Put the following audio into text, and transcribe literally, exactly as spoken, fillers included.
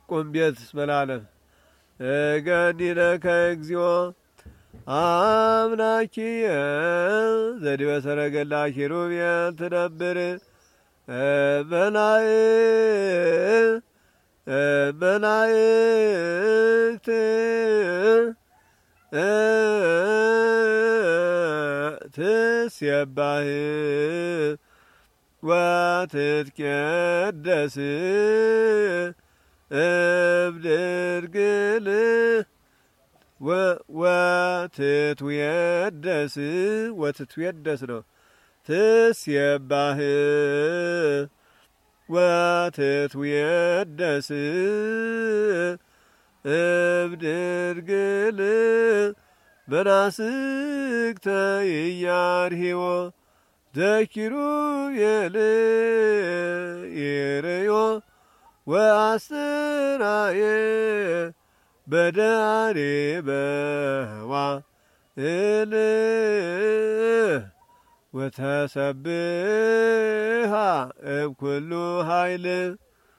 ቁም ቤት መላለም እገኒለከ እግዚኦ አምላኪየ ዘዲበ ሰረገላ ኪሩቤል ትነብር በላይ መላእክት ትሴባህ ወትትቀደስ እምድርግል ወትትዌደስ ወትትዌደስ ነው ትሴባህ ወትትዌደስ እምድርግል መናስክተ ኢያርሂዎ ዘኪሩቤል ይርዮ ወአስራየ በዳሪ በዋእል ወተሰብሃ እምኩሉ ኃይል